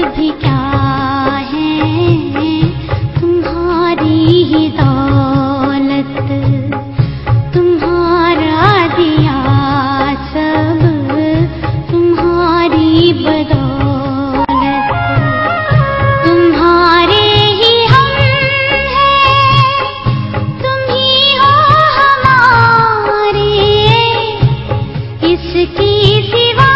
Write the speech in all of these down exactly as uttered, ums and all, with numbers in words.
भी क्या है तुम्हारी ही दौलत, तुम्हारा दिया सब तुम्हारी बदौलत, तुम्हारे ही हम हैं, तुम ही हो हमारे, इसकी सिवा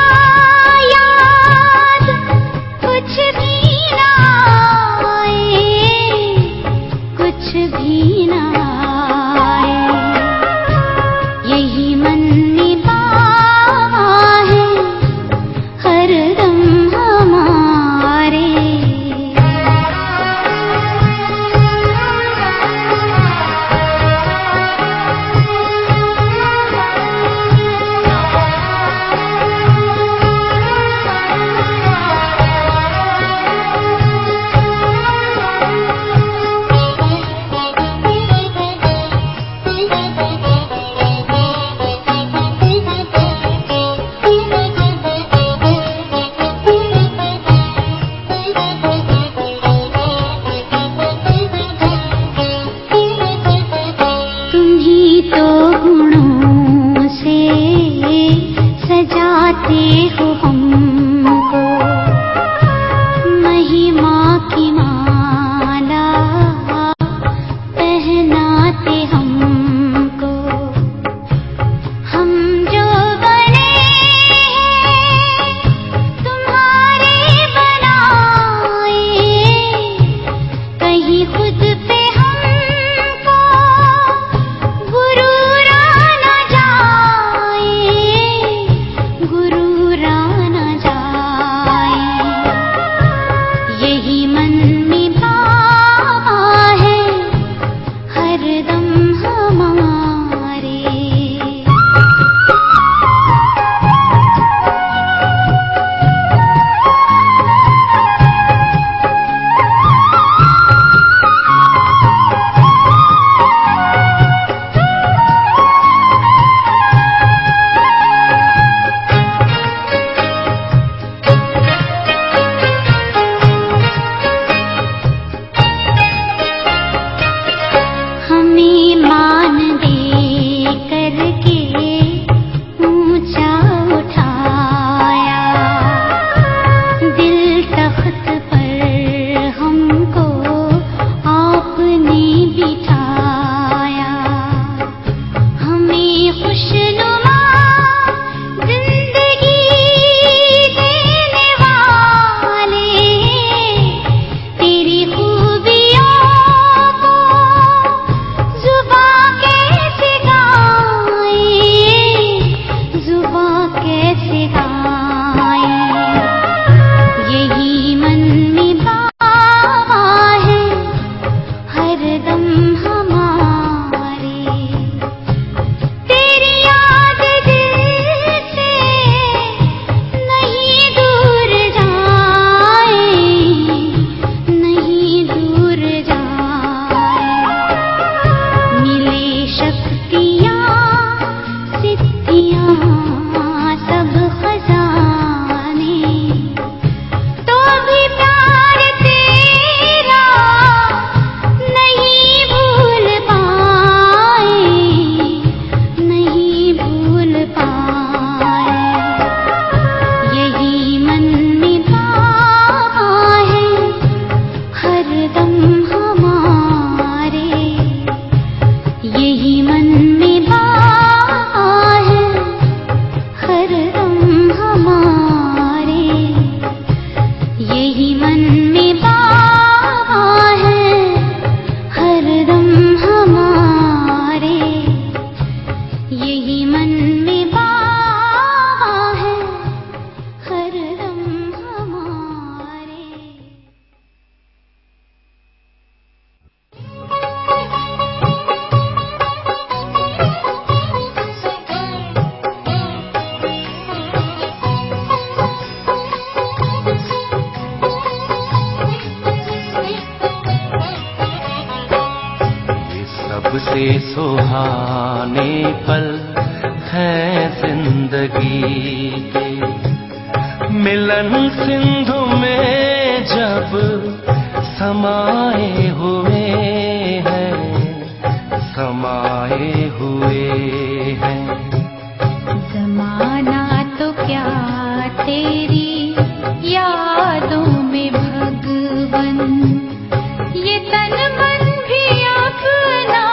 याद कुछ भी ना आए, कुछ भी ना आए। यही मन में पावा है हरदम हमारे। तुम्ही तो गुणों से सजाते हो हमको, महिमा की माला पहनाते हमको। हम जो बने हैं तुम्हारे बनाए, कहीं खुद पे हमको गुरूर आना जाए, गुरूर आना जाए। यही मन में भावा है हरदम हमारे। हमें मान दे करके ऊंचा उठाया, दिल तख्त पर हमको आपने बिठाया। हमें खुशनुमा जिंदगी देने वाले, तेरी खूबियों को जुबां कैसे गाएं, जुबां कैसे गाएं। यही मन में भावा है हरदम हमारे। तेरी याद दिल से नहीं दूर जाए, नहीं दूर जाए। मिले शक्तियाँ सिद्धियाँ सब खजाने, तो भी प्यार तेरा नहीं भूल पाए, नहीं भूल पाए। यही मन में भावा है हरदम हमारे। यही मन में भावा है हरदम हमारे। यही मन में भावा है हरदम हमारे। यही मन में भावा है हरदम हमारे। सबसे सुहाने पल हैं जिंदगी के, मिलन सिंधु में समाए हुए हैं, समाए हुए हैं। जमाना तो क्या तेरी यादों में भगवन, ये तन मन भी अपना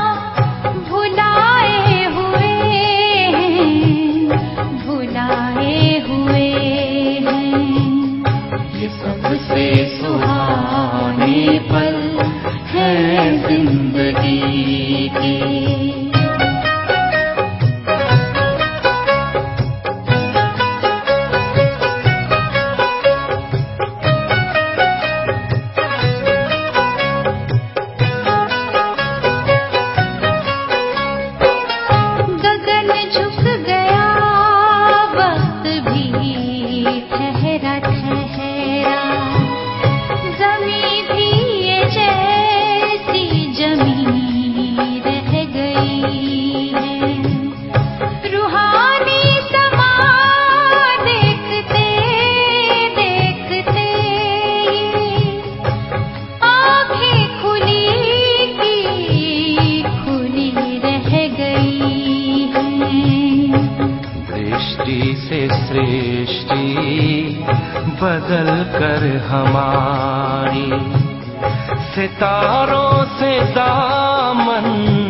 भुलाए हुए हैं, भुलाए हुए हैं। ये सबसे सुहाने पल हैं जिंदगी के। बदल कर हमारी सितारों से दामन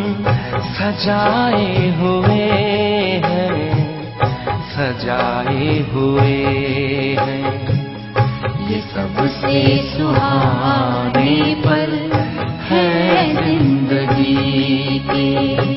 सजाए हुए हैं, सजाए हुए हैं। ये सबसे सुहाने पल हैं जिंदगी के।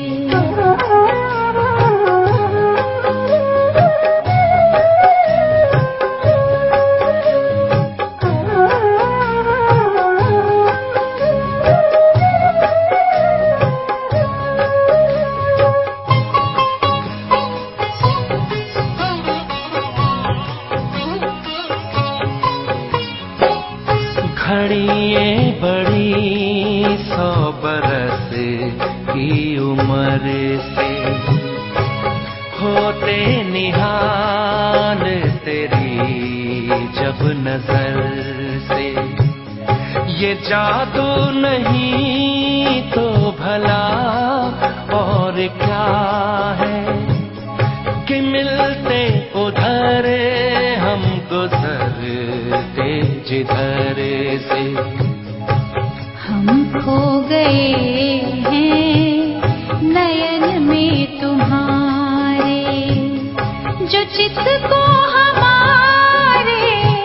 घड़िए बड़ी सौ बरस की उम्र से होते निहाल तेरी जब नजर से। ये जादू नहीं तो भला और क्या है कि मिलते उधर हम गुजरते जिधर से। हम खो गए हैं नयन में तुम्हारे, जो चित को हमारे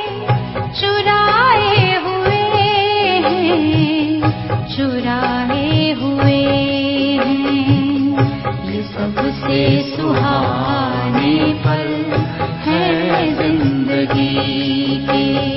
चुराए हुए हैं, चुराए हुए हैं। ये सबसे सुहाने पल हैं जिंदगी के।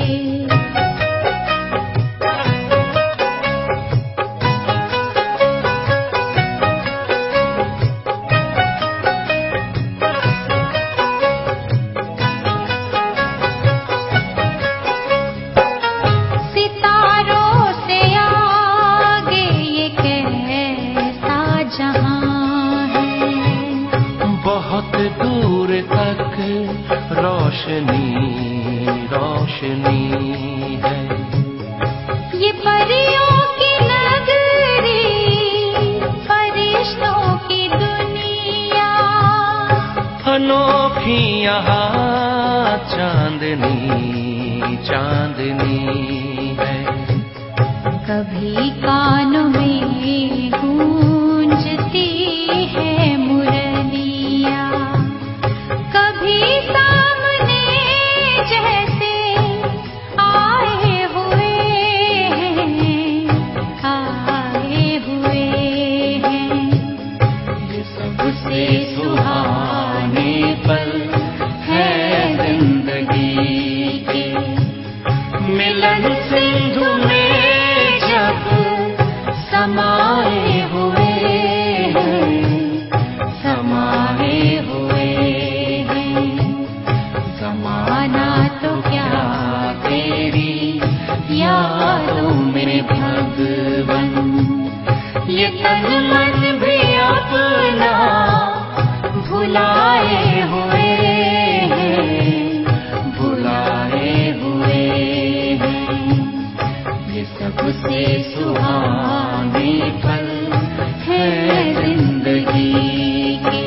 बहुत दूर तक रोशनी रोशनी है। ये परियों की नगरी, फरिश्तों की दुनिया, अनोखी यहाँ चांदनी चांदनी है। कभी कानों में गूंजती है मुरलिया, कभी सामने जैसे आए हुए हैं, आए हुए हैं। ये सबसे सुहाने पल हैं जिंदगी के। मिलन सिंधु में जब समाए हुए हैं, समाए हुए हैं। जमाना तो क्या तेरी यादों में भगवन, ये तन मन भी अपना भुलाए हुए हैं, भुलाए हुए हैं। ये सब सबसे सुहाने पल है जिंदगी के।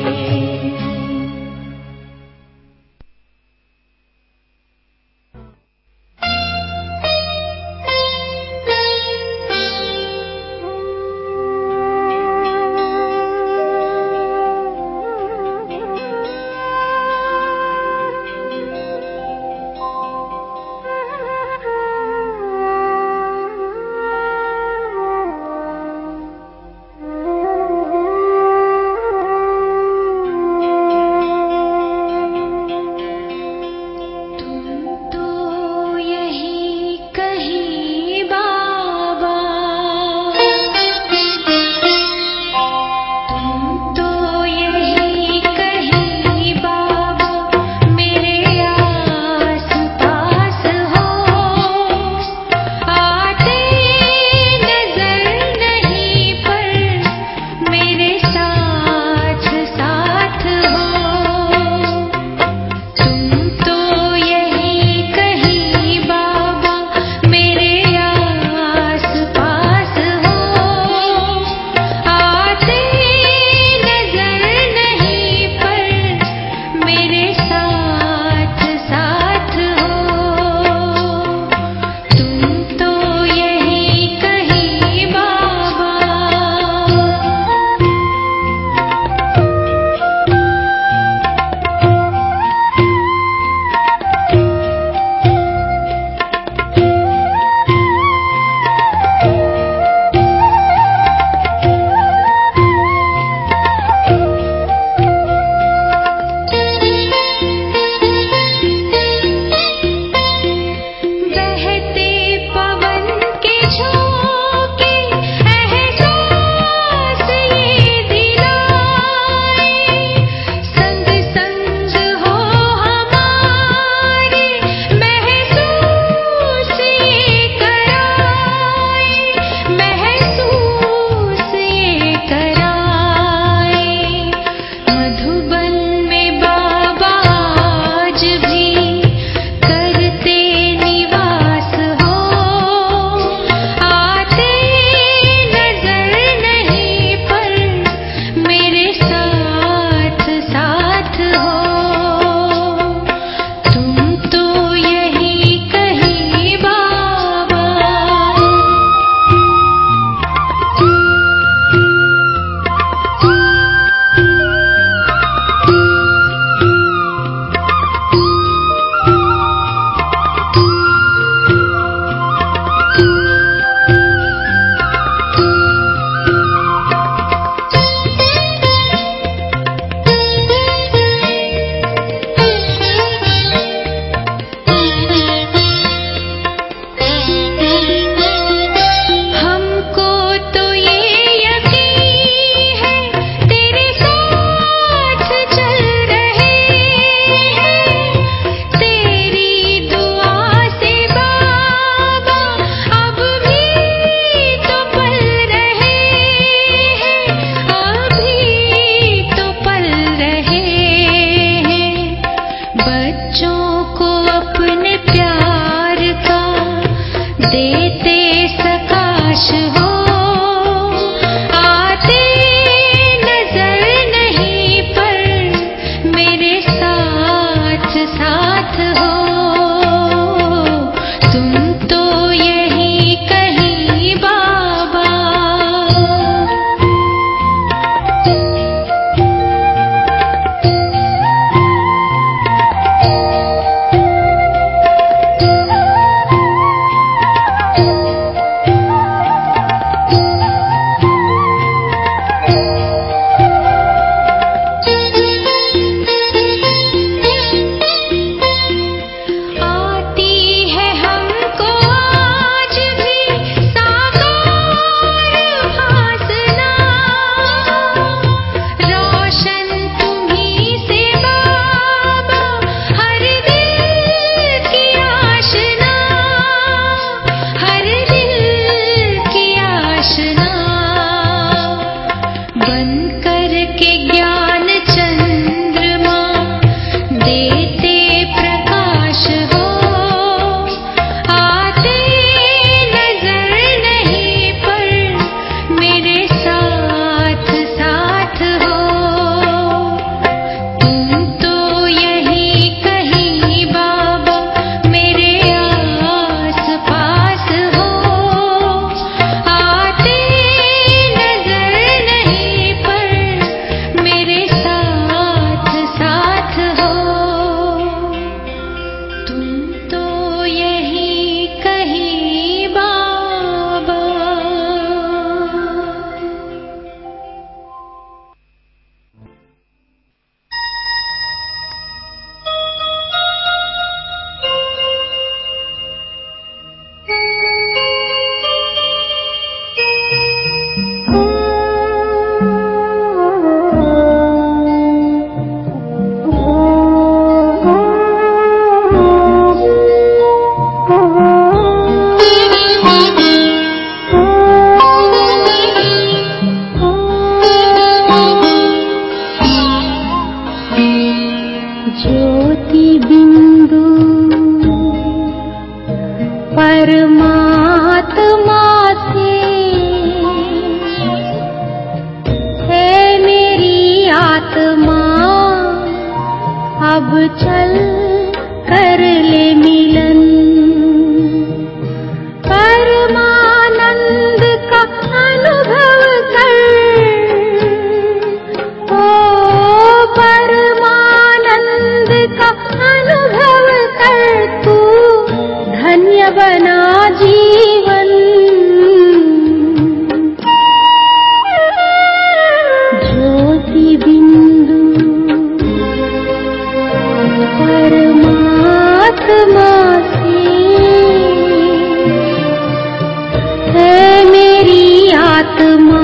आत्मा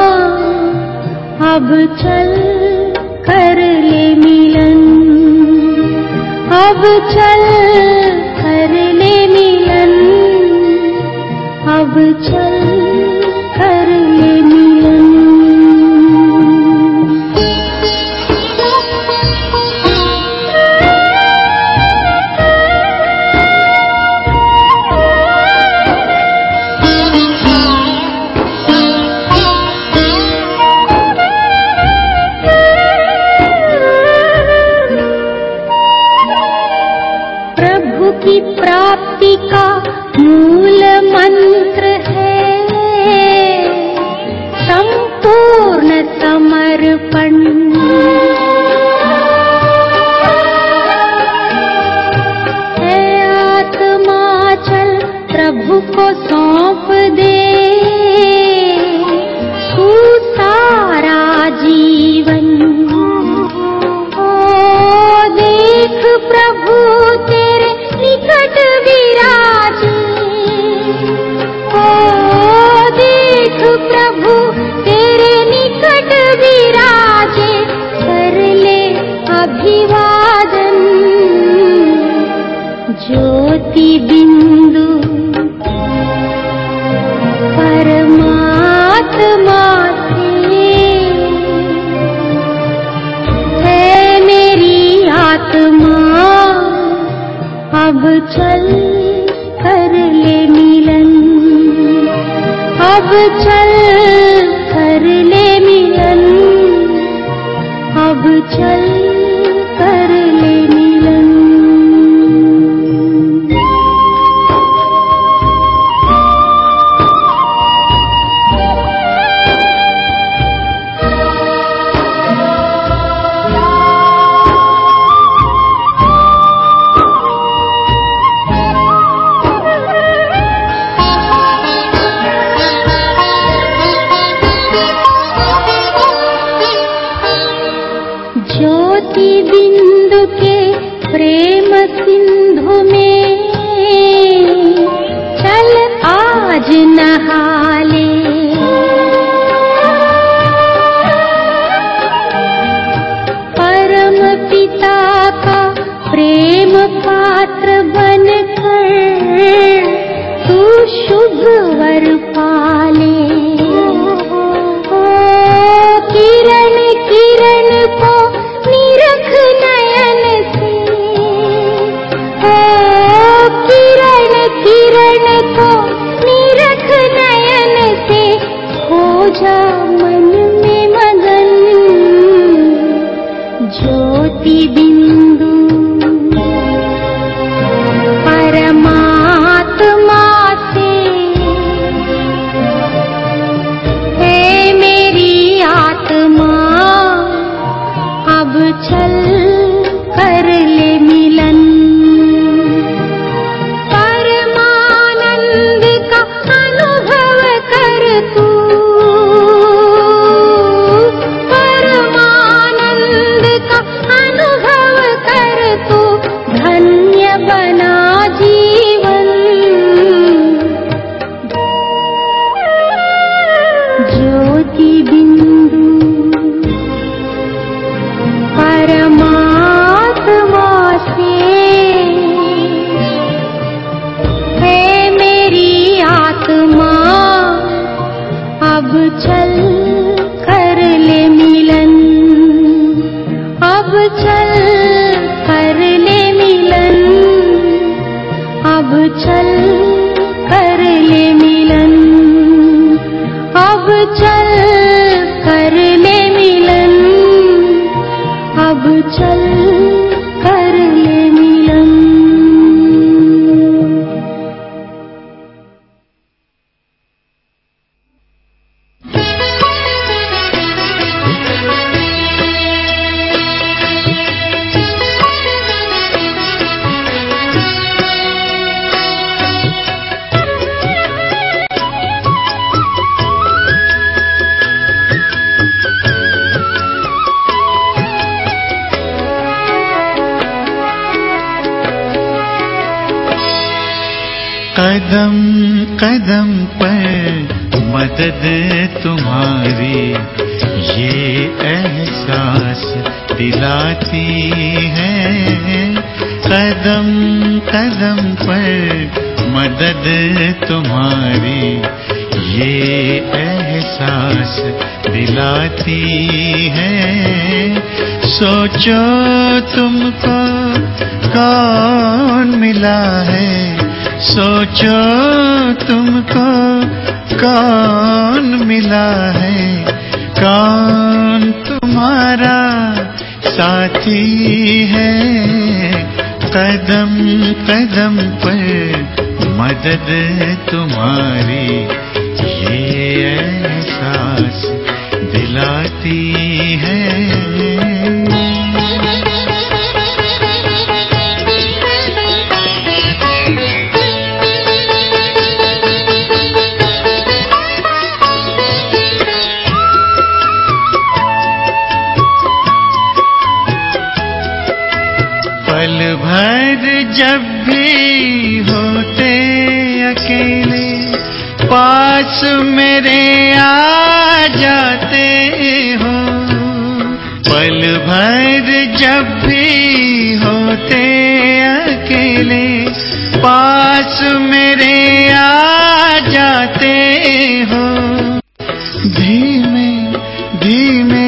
अब चल कर ले मिलन, अब चल कर ले मिलन, अब चल कर ले मिलन। की प्राप्ति का मूल मंत्र है संपूर्ण समर्पण। है आत्मा चल प्रभु को सौंप दे तू सारा जीवन। ओ देख प्रभु तेरे निकट विराजे, ओ देख प्रभु तेरे निकट विराजे, कर ले अभिवादन। ज्योति बिंदु परमात्मा से है मेरी आत्मा अब चल कर ले मिलन, अब चल कर ले मिलन, अब चल कर ले मिलन। ज्योति बिंदु के प्रेम सिंधु में चल आज नहा ले। परम पिता का प्रेम पात्र बनकर तू शुभ वर पाले। ओ किरण किरण को निरख नयन से, ओ किरण किरण को निरख नयन से, हो जा मन में मगन। ज्योति बिंदु परमात्मा से है मेरी आत्मा अब चल कर ले मिलन। परमानंद का अनुभव कर तू, परमानंद का अनुभव कर तू, धन्य बना जीवन। ज्योति बिंदु परमात्मा से है मेरी आत्मा अब चल कर ले मिलन, अब चल कर ले मिलन, अब चल कर ले मिलन, अब चल कर ले मिलन, अब चल कर ले मिलन। कदम कदम पर मदद तुम्हारी ये एहसास दिलाती है। कदम कदम पर मदद तुम्हारी ये एहसास दिलाती है। सोचो तुमको कौन मिला है, सोचो तुमको कौन मिला है, कौन तुम्हारा साथी है। कदम कदम पर मदद तुम्हारी ये एहसास दिलाती है। पल भर जब भी होते अकेले पास मेरे आ जाते हो। पल भर जब भी होते अकेले पास मेरे आ जाते हो। धीमे धीमे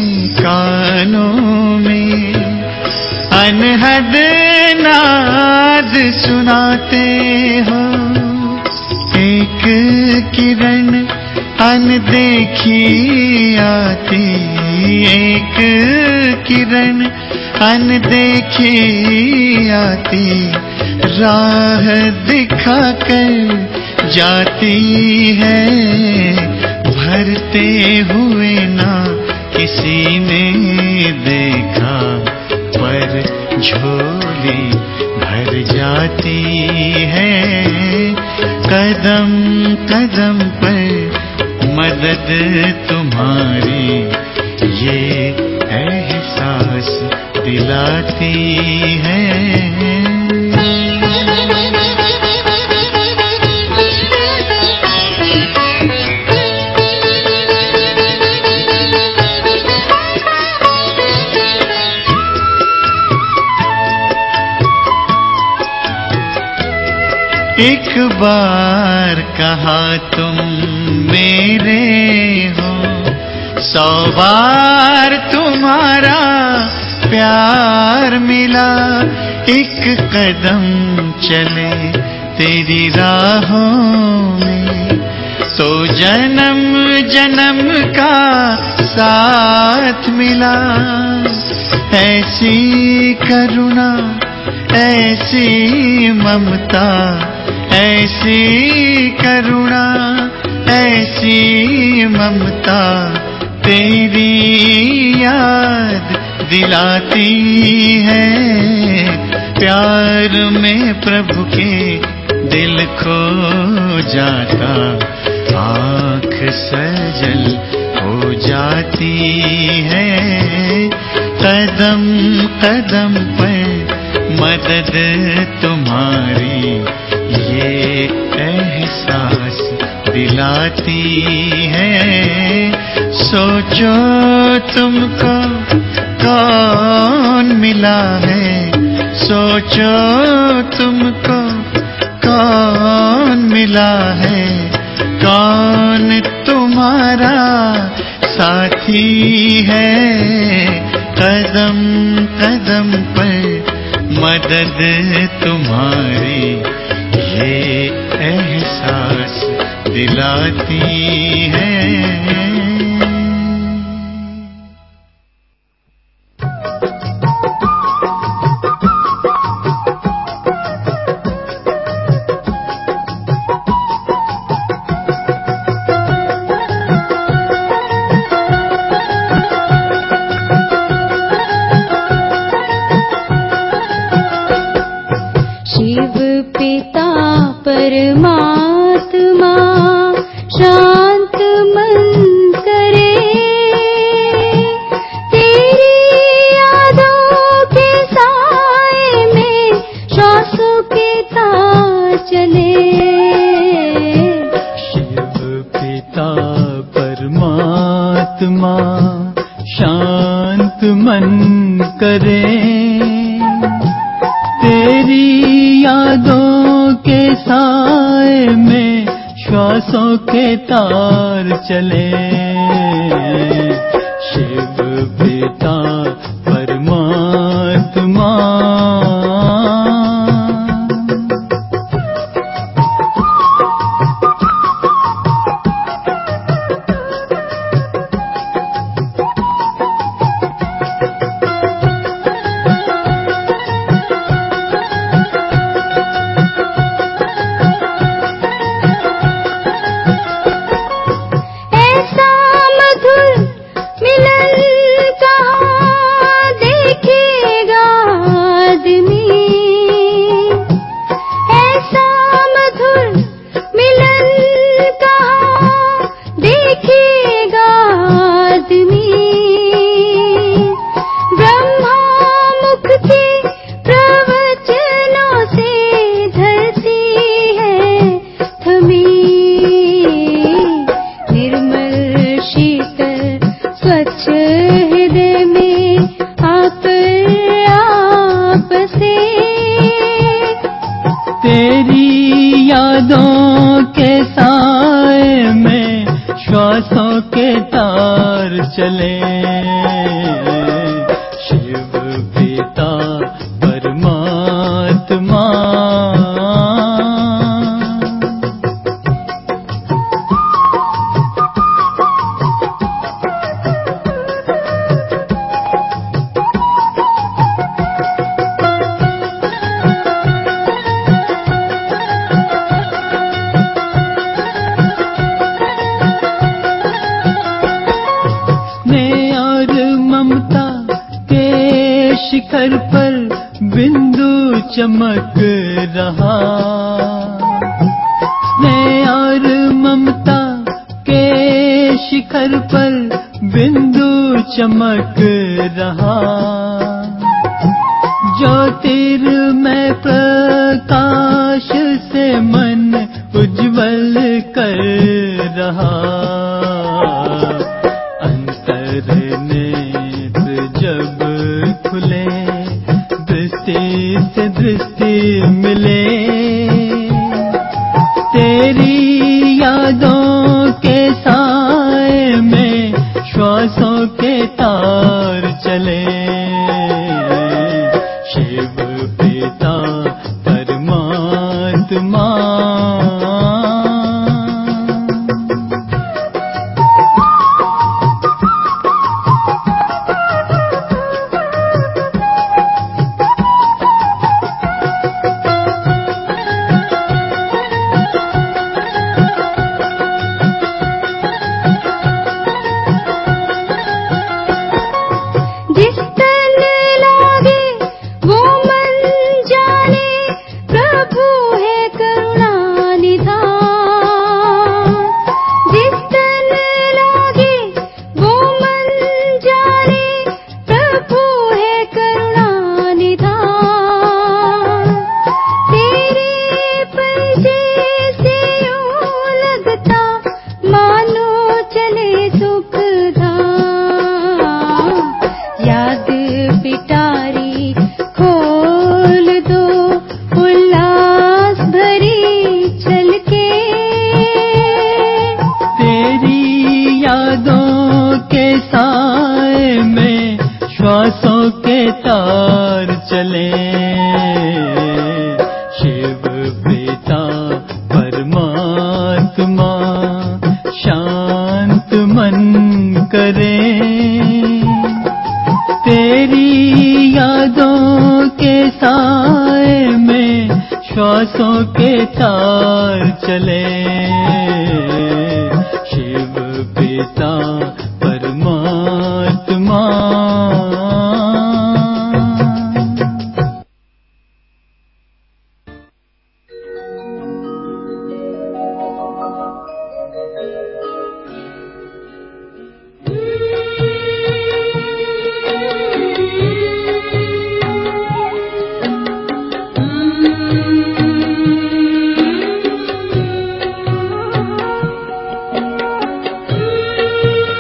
कानों में अनहद नाद सुनाते हो। एक किरण अनदेखी आती, एक किरण अनदेखी आती, राह दिखाकर जाती है। भरते हुए ना किसी ने देखा पर झोली भर जाती है। कदम कदम पर मदद तुम्हारी ये एहसास दिलाती है। एक बार कहा तुम मेरे हो, सौ बार तुम्हारा प्यार मिला। एक कदम चले तेरी राहों में तो जन्म जन्म का साथ मिला। ऐसी करुणा ऐसी ममता, ऐसी करुणा ऐसी ममता तेरी याद दिलाती है। प्यार में प्रभु के दिल खो जाता, आँख सजल हो जाती है। कदम कदम पर मदद तुम्हारी ये एहसास दिलाती है। सोचो तुमको कौन मिला है, सोचो तुमको कौन मिला है, कौन तुम्हारा साथी है। कदम कदम पर मदद तुम्हारी ये एहसास दिलाती है। शिव पिता परमात्मा शांत श्वासों के तार चले। शिव पिता परमात्मा चले। शिव पिता परमात्मा शिखर पर बिंदु चमक रहा। स्नेह और ममता के शिखर पर बिंदु चमक रहा। ज्योतिर्मय प्रकाश से मन उज्जवल कर रहा। अंतर नेत्र जब खुले दृष्टि से दृष्टि मिले। तेरी यादों के साए में श्वासों के तार चले। शिव पिता परमात्मा श्वासों के तार चले। शिव पिता परमात्मा शांत मन करे। तेरी यादों के साए में श्वासों के तार चले। शिव पिता परमात्मा Thank you.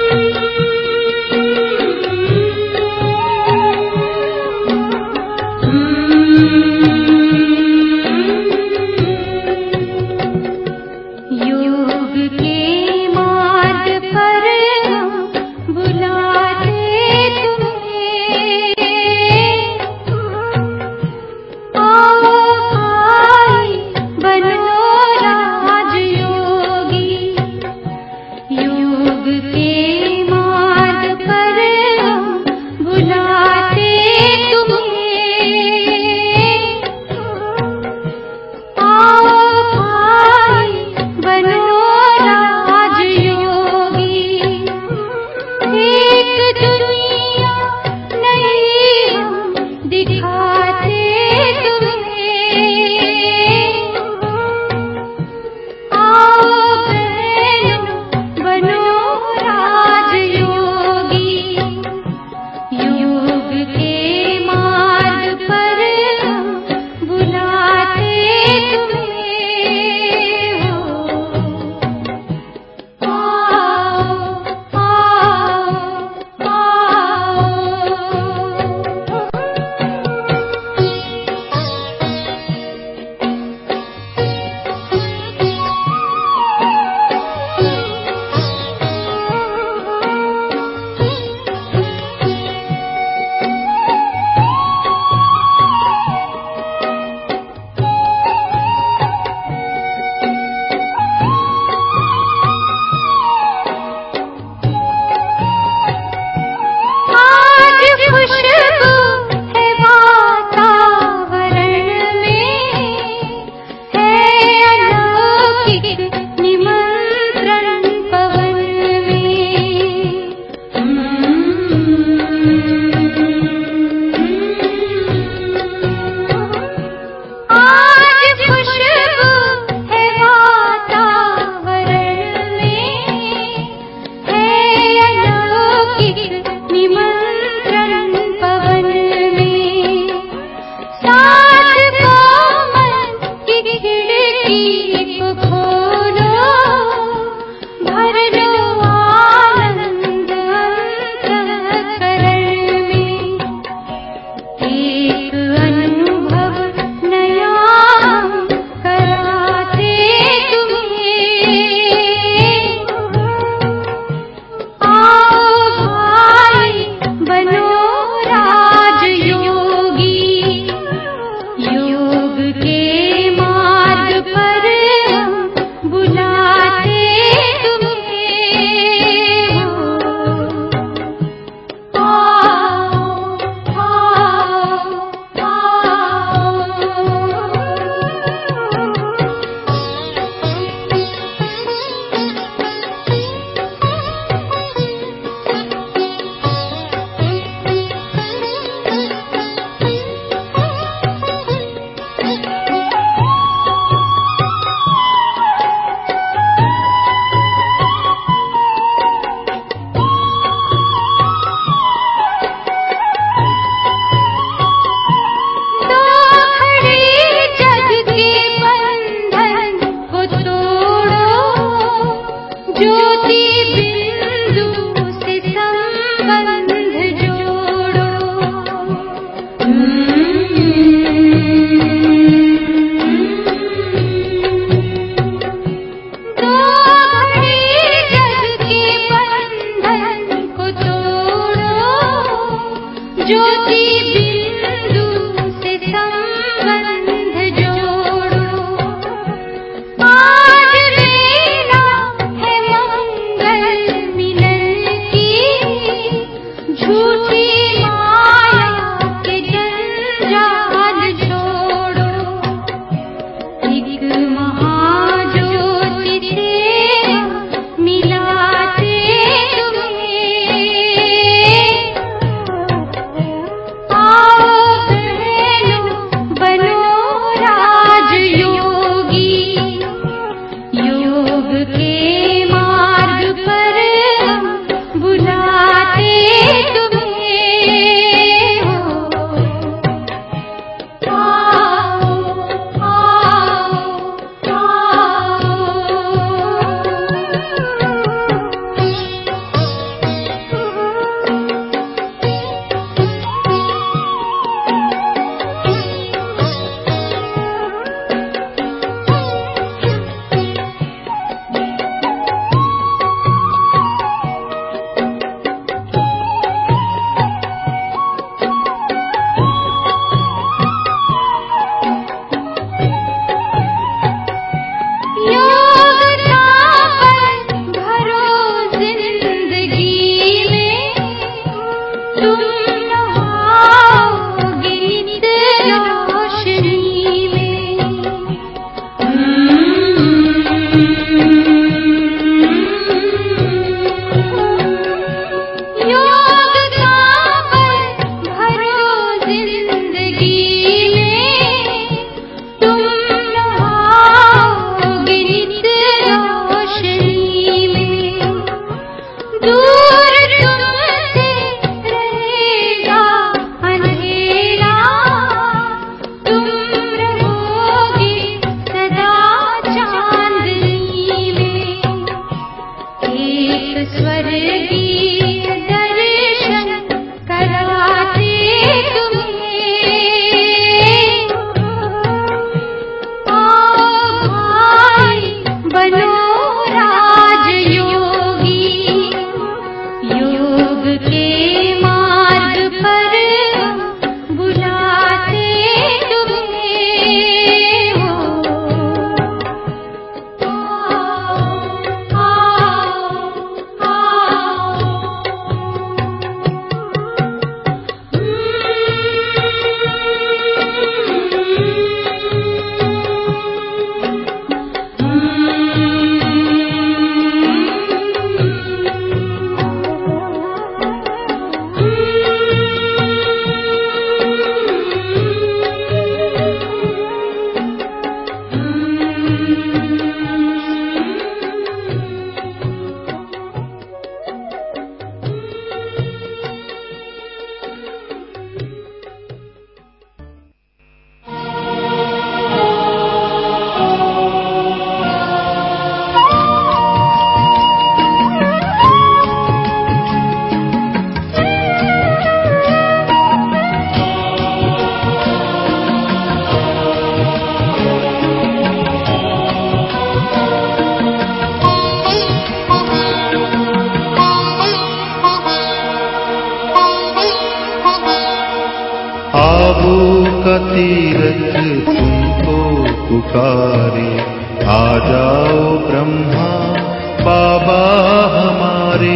का तीरथ तुमको पुकारे, आ जाओ ब्रह्मा बाबा हमारे,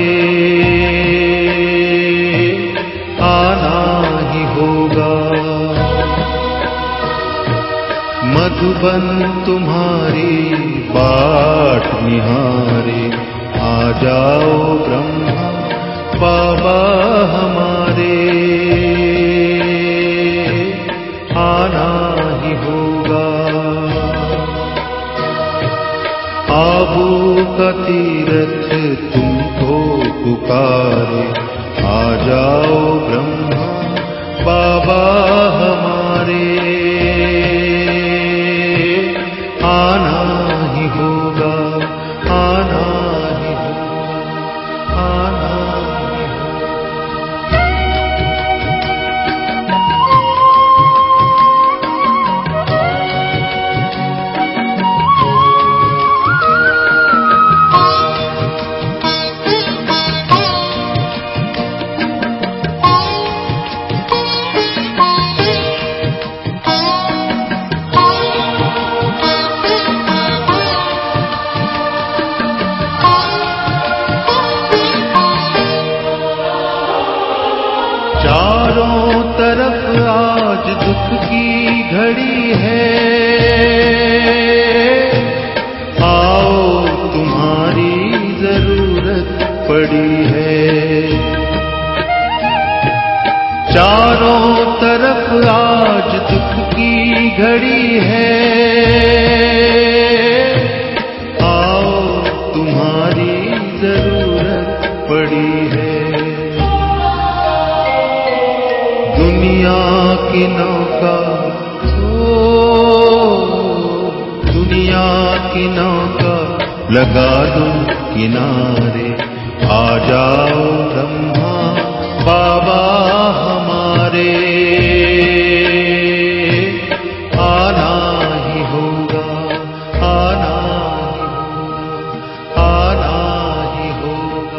आना ही होगा। मधुबन तुम्हारी बाट निहारे, आ जाओ ब्रह्मा बाबा हमारे, आना ही होगा। आबू का तीरथ तुमको पुकारे, आ जाओ ब्रह्मा बाबा हमारे, आना ही होगा, आना ही होगा, आना ही चारों तरफ आज दुख की घड़ी है, आओ तुम्हारी जरूरत पड़ी है। चारों तरफ आज दुख की घड़ी है, आओ तुम्हारी जरूरत पड़ी है। दुनिया की नौका, ओ दुनिया की नौका लगा दो किनारे, आ जाओ ब्रह्मा बाबा हमारे, आना ही होगा, आना ही होगा, आना ही होगा।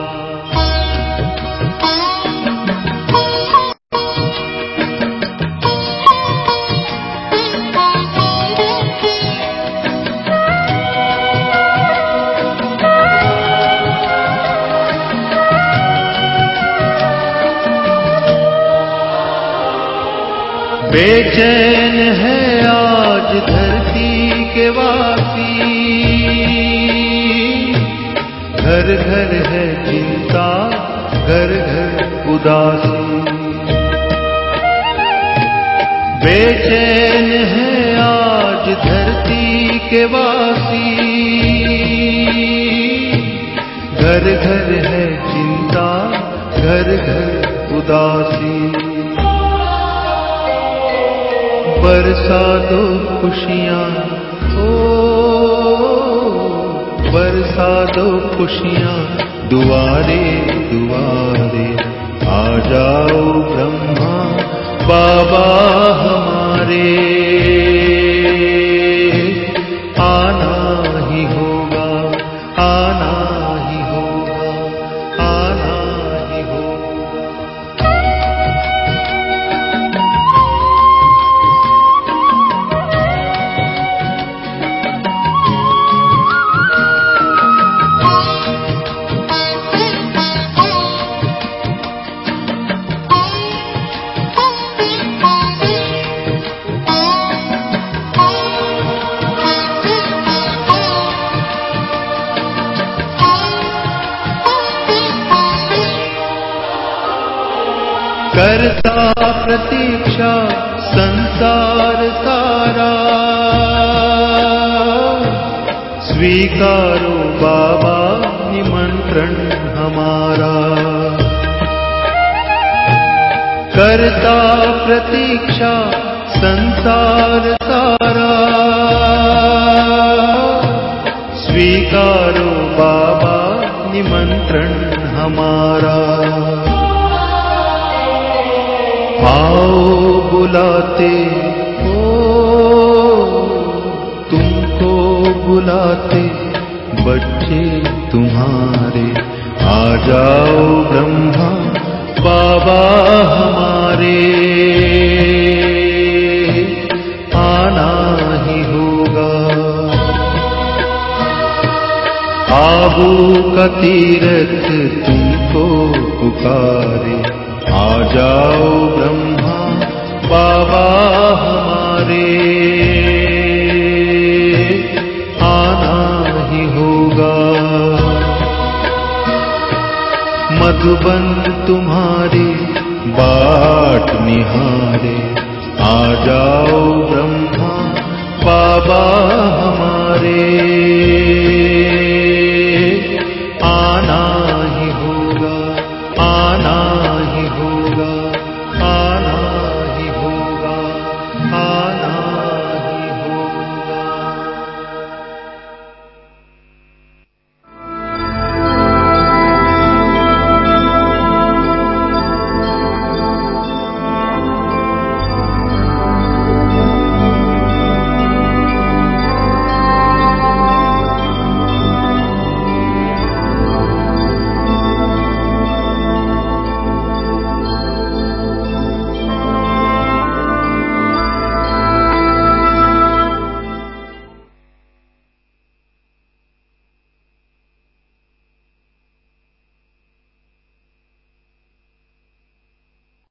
बेचैन है आज धरती के वासी, घर घर है चिंता, घर घर उदासी। बेचैन है आज धरती के वासी, घर घर है चिंता, घर घर उदासी। बरसा दो खुशियाँ, ओ बरसा दो खुशियाँ दुआरे दुआरे, आ जाओ ब्रह्मा बाबा हमारे, आना ही होगा, आना ही होगा, आना ही होगा। करता प्रतीक्षा संसार सारा, स्वीकारो बाबा निमंत्रण हमारा। करता प्रतीक्षा संसार सारा, स्वीकारो बाबा निमंत्रण हमारा। आओ बुलाते हो, तुमको बुलाते बच्चे तुम्हारे, आ जाओ ब्रह्मा बाबा हमारे, आबू का तीरथ तुमको पुकारे, आ जाओ ब्रह्मा बाबा हमारे, आना ही होगा। मधुबन तुम्हारी बाट निहारे, आ जाओ ब्रह्मा बाबा हमारे।